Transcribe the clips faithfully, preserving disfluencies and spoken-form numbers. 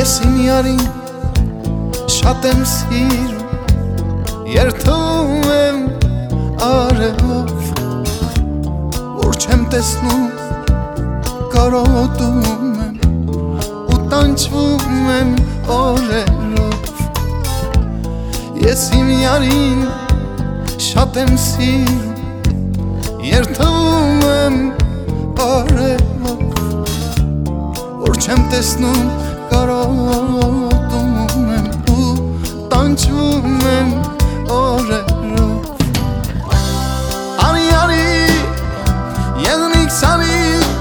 Ես իմ յարին շատ եմ սիրում, երդում եմ արևով, որ չեմ տեսնում, կարոտում եմ ու տանջվում եմ օրերով։ Ես իմ յարին շատ եմ սիրում, երդում եմ արևով, որ չեմ տեսնում, կարոտում եմ ու տանջվում եմ օրերով։ Արի արի եղնիկ սարի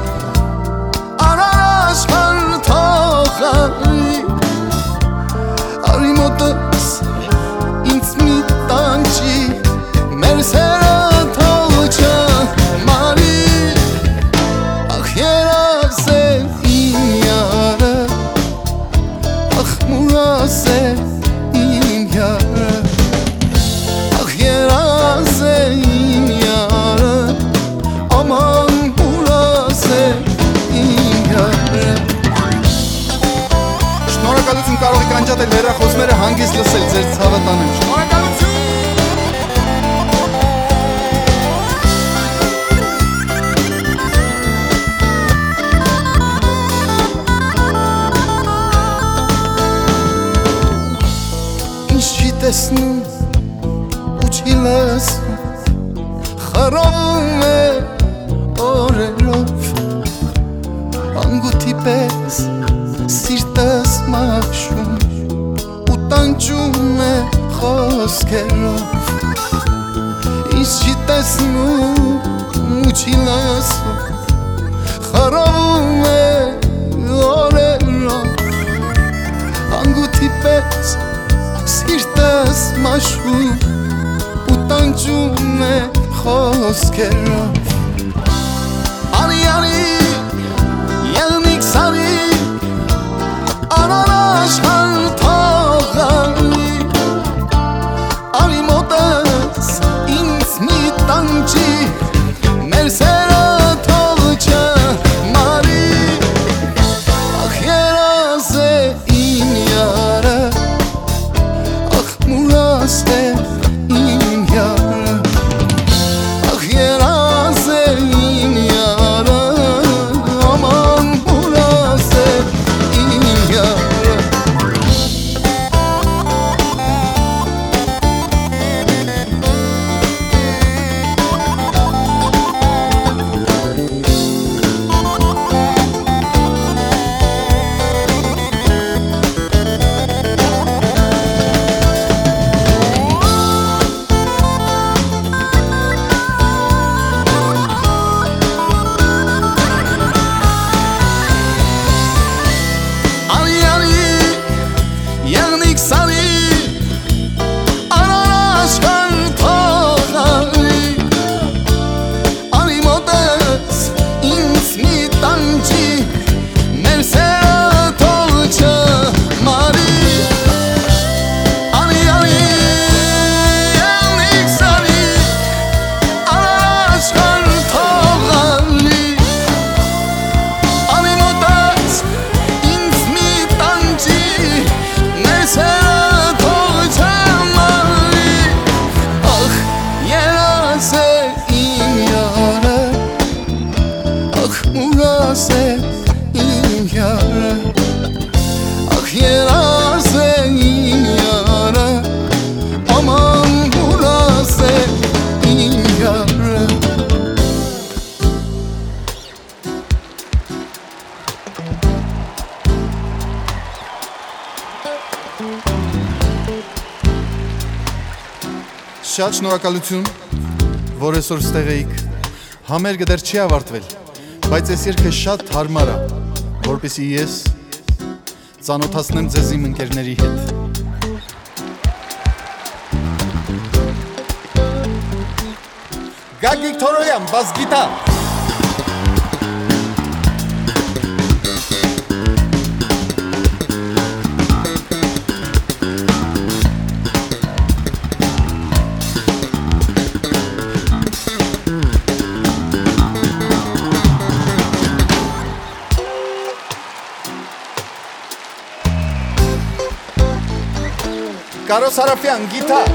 արարաշխար թողարի, արի մոտս ինձ մի տանջի, մեր սերը թող չմարի, ախ երազ է իմ յարը, ախ մուրաս է իմ յարը, ախ երազ է իմ յարը, աման մուրաս է իմ յարը։ Շնորհակալություն, կարող եք անջատել հեռախոսները, հանգիստ լսել, ձեր ցավը տանեմ։ Շնորհակալություն։ Տեսնում ու չի լսում, խռովում է օրերով, անգութի պես սիրտս մաշում ու տանջում է խոսքերով։ Ինչ չի տեսնում ու չի լսում, խռովում է օրերով, անգութի պես սիրտս մաշում ու տանջում է խոսքերով։ Արի արի եղնիկ սարի արարաշխար թողարի, արի մոտս ինձ մի տանջի, մեր սերը թող չմարի, ախ երազ է իմ յարը, մուրաս է իմ յարը, ախ երազ է իմ յարը, աման մուրաս է իմ յարը։ Մուրաս է իմ յարը, ախ երազ է իմ յարը, աման մուրաս է իմ յարը։ Շատ շնորհակալություն, որ այսօր ստեղ էիք։ Համերգը դեռ չի ավարտվել, բայց այս երգը շատ հարմար է, որպեսզի ես ծանոթացնեմ ձեզ իմ ընկերների հետ։ Գագիկ Թորոյան, բաս գիտար։ Կարոս Հարապյան, գիթար։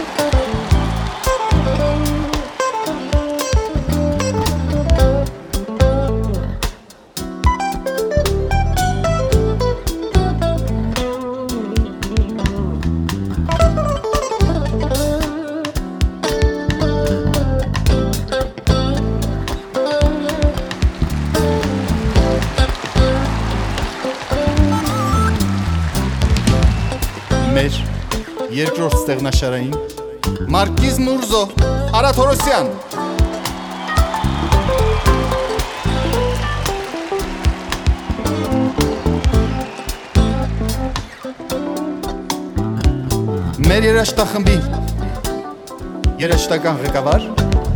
Մեր երկրորդ ստեղնաշարային Մարկիզ Մուրզո, Արադ Հորոսյան։ Մեր երաժշտախմբի երաժշտական ղեկավար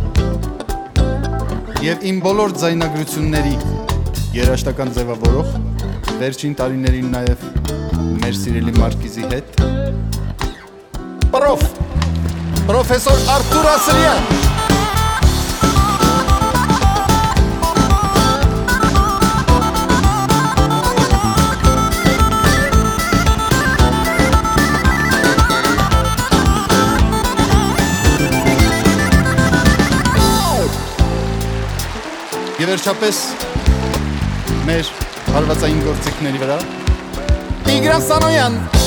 եւ իմ բոլոր ձայնագրությունների երաժշտական ձևավորող, վերջին տարիներին նաեւ մեր սիրելի Մարկիզի հետ Պրոֆ, պրոֆեսոր Արթուր Ասլյան։ Եվ վերջապես մեր հարվածային գործիքների վրա Տիգրան Սանոյան։